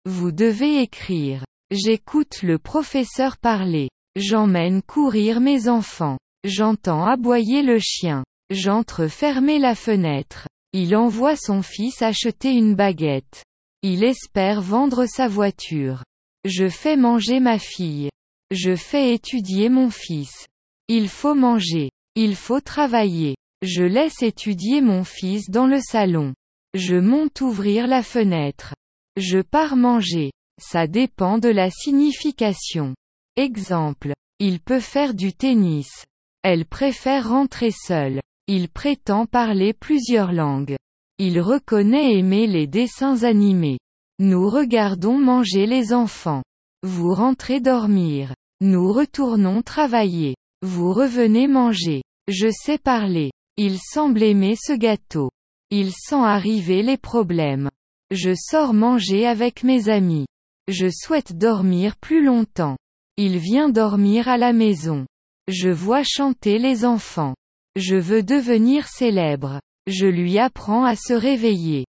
Vous devez écrire. J'écoute le professeur parler. J'emmène courir mes enfants. J'entends aboyer le chien. J'entre fermer la fenêtre. Il envoie son fils acheter une baguette. Il espère vendre sa voiture. Je fais manger ma fille. Je fais étudier mon fils. Il faut manger. Il faut travailler. Je laisse étudier mon fils dans le salon. Je monte ouvrir la fenêtre. Je pars manger. Ça dépend de la signification. Exemple. Il peut faire du tennis. Elle préfère rentrer seule. Il prétend parler plusieurs langues. Il reconnaît aimer les dessins animés. Nous regardons manger les enfants. Vous rentrez dormir. Nous retournons travailler. Vous revenez manger. Je sais parler. Il semble aimer ce gâteau. Il sent arriver les problèmes. Je sors manger avec mes amis. Je souhaite dormir plus longtemps. Il vient dormir à la maison. Je vois chanter les enfants. Je veux devenir célèbre. Je lui apprends à se réveiller.